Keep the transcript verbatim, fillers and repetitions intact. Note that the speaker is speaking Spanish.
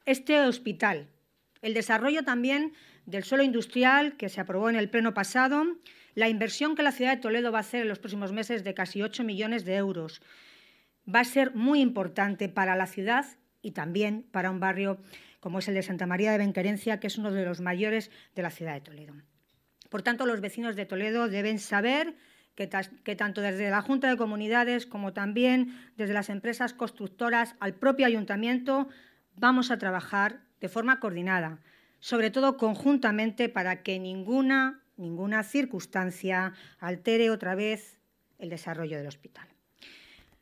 este hospital, el desarrollo también del suelo industrial que se aprobó en el pleno pasado, la inversión que la ciudad de Toledo va a hacer en los próximos meses de casi ocho millones de euros. Va a ser muy importante para la ciudad y también para un barrio como es el de Santa María de Benquerencia, que es uno de los mayores de la ciudad de Toledo. Por tanto, los vecinos de Toledo deben saber que, que tanto desde la Junta de Comunidades como también desde las empresas constructoras al propio ayuntamiento vamos a trabajar de forma coordinada, sobre todo conjuntamente para que ninguna, ninguna circunstancia altere otra vez el desarrollo del hospital.